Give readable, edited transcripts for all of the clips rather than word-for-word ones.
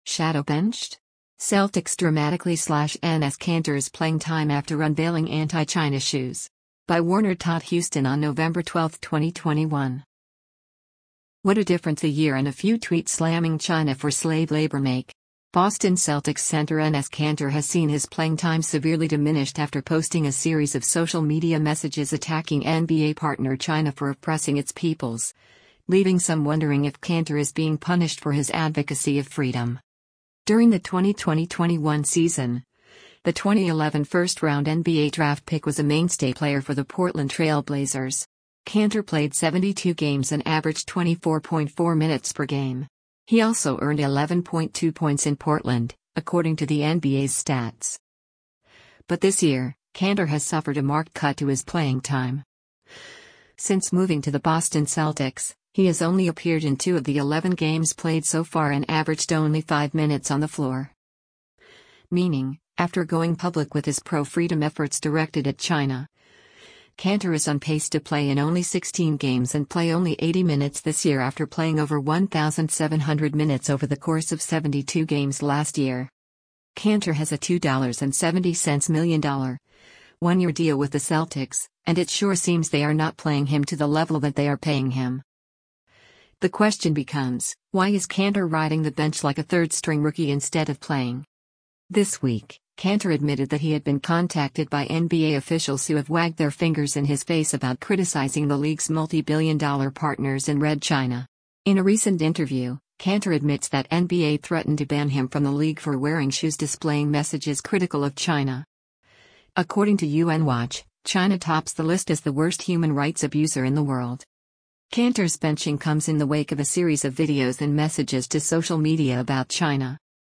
Shadow benched? Celtics dramatically slash Enes Kanter's playing time after unveiling anti-China shoes. By Warner Todd Houston on November 12, 2021. What a difference a year and a few tweets slamming China for slave labor make. Boston Celtics center Enes Kanter has seen his playing time severely diminished after posting a series of social media messages attacking NBA partner China for oppressing its peoples, leaving some wondering if Kanter is being punished for his advocacy of freedom. During the 2020-21 season, the 2011 first-round NBA draft pick was a mainstay player for the Portland Trail Blazers. Kanter played 72 games and averaged 24.4 minutes per game. He also earned 11.2 points in Portland, according to the NBA's stats. But this year, Kanter has suffered a marked cut to his playing time. Since moving to the Boston Celtics, he has only appeared in 2 of the 11 games played so far and averaged only 5 minutes on the floor. Meaning, after going public with his pro-freedom efforts directed at China, Kanter is on pace to play in only 16 games and play only 80 minutes this year after playing over 1,700 minutes over the course of 72 games last year. Kanter has a $2.70 million one-year deal with the Celtics, and it sure seems they are not playing him to the level that they are paying him. The question becomes, why is Kanter riding the bench like a third-string rookie instead of playing? This week, Kanter admitted that he had been contacted by NBA officials who have wagged their fingers in his face about criticizing the league's multi-billion-dollar partners in Red China. In a recent interview, Kanter admits that NBA threatened to ban him from the league for wearing shoes displaying messages critical of China. According to UN Watch, China tops the list as the worst human rights abuser in the world. Kanter's benching comes in the wake of a series of videos and messages to social media about China.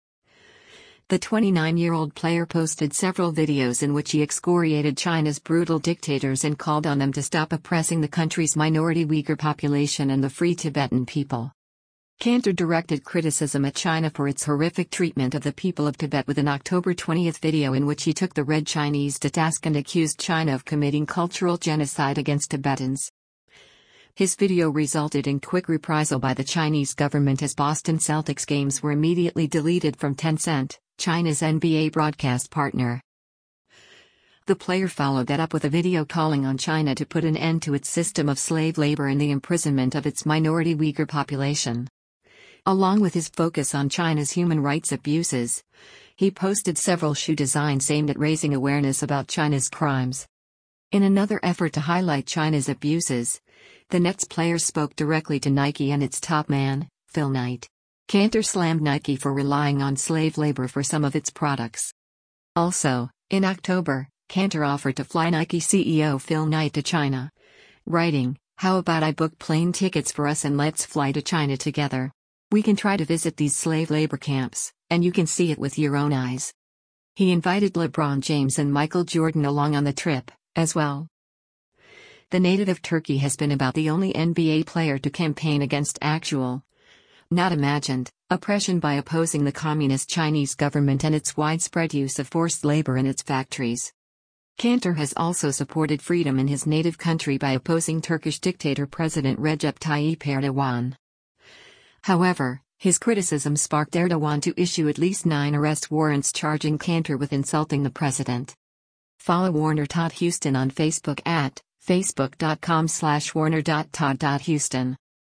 The 29-year-old player posted several videos in which he excoriated China's brutal dictators and called on them to stop oppressing the country's minority Uyghur population and the Free Tibetan people. Kanter directed criticism at China for its horrific treatment of the people of Tibet with an October 20 video in which he took the Red Chinese to task and accused China of committing cultural genocide against Tibetans. His video resulted in quick reprisal by the Chinese government as Boston Celtics games were immediately deleted from Tencent, China's NBA broadcast partner. The player followed that up with a video calling on China to put an end to its system of slave labor and the imprisonment of its minority Uyghur population. Along with his focus on China's human rights abuses, he posted several shoe designs aimed at raising awareness about China's crimes. In another effort to highlight China's abuses, the Nets player spoke directly to Nike and its top man, Phil Knight. Kanter slammed Nike for relying on slave labor for some of its products. Also, in October, Kanter offered to fly Nike CEO Phil Knight to China, writing, "How about I book plane tickets for us and let's fly to China together? We can try to visit these slave labor camps, and you can see it with your own eyes." He invited LeBron James and Michael Jordan along on the trip, as well. The native of Turkey has been about the only NBA player to campaign against actual, not imagined, oppression by opposing the communist Chinese government and its widespread use of forced labor in its factories. Kanter has also supported freedom in his native country by opposing Turkish dictator President Recep Tayyip Erdogan. However, his criticism sparked Erdogan to issue at least 9 arrest warrants charging Kanter with insulting the president. Follow Warner Todd Houston on Facebook at facebook.com/warner.todd.houston.